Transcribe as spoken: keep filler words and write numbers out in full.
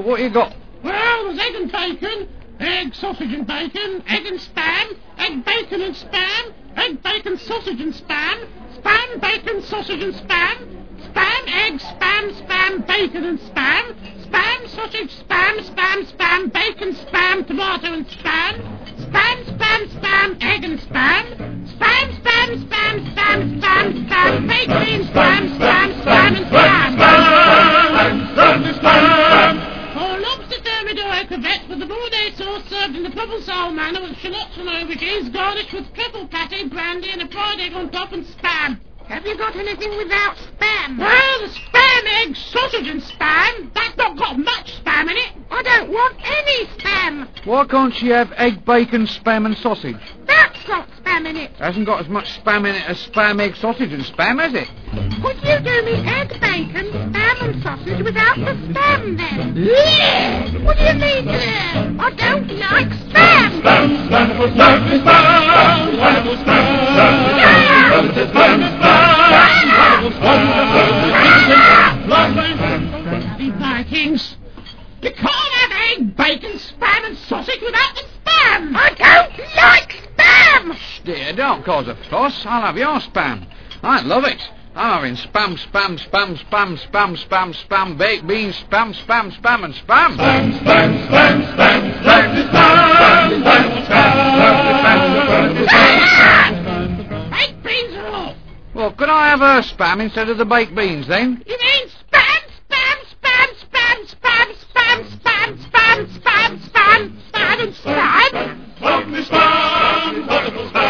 But what you got? Well, there's egg and bacon, egg, sausage and bacon, egg and spam, egg, bacon and spam, egg, bacon, sausage and spam, spam, bacon, sausage and spam, spam, egg, spam, spam, bacon and spam, spam, sausage, spam, spam, spam, bacon, spam, tomato and spam, spam, spam, spam, egg and spam, spam, spam, spam, spam, spam, spam, bacon, spam, spam, spam and spam. Or lobster thermidor crevette with the bolognese sauce served in the provençal manner with shallots and aubergines garnished with truffle pate, brandy and a fried egg on top and spam. Have you got anything without spam? Well, the spam, egg, sausage and spam. That's not got much spam in it. I don't want any spam. Why can't she have egg, bacon, spam and sausage? That's got spam in it. Hasn't got as much spam in it as spam, egg, sausage and spam, has it? Could you do me egg, bacon, spam and sausage without the spam then? Yeah. What do you mean there? I don't like spam. Spam, spam, for spam, spam, spam, spam, spam, Yeah. spam, Bloody Vikings. You can't have egg, bacon, spam and sausage without the spam. I don't like spam. Dear, don't cause a fuss. I'll have your spam. I love it. I'm having spam, spam, spam, spam, spam, spam, spam, baked beans, spam, spam, spam and spam. spam, spam, spam, spam, spam, spam, spam, spam, spam. Baked beans are off. Well, could I have her spam instead of the baked beans, then? You mean spam, spam, spam, spam, spam, spam, spam, spam, spam, spam, spam and spam? Lovely spam, wonderful spam.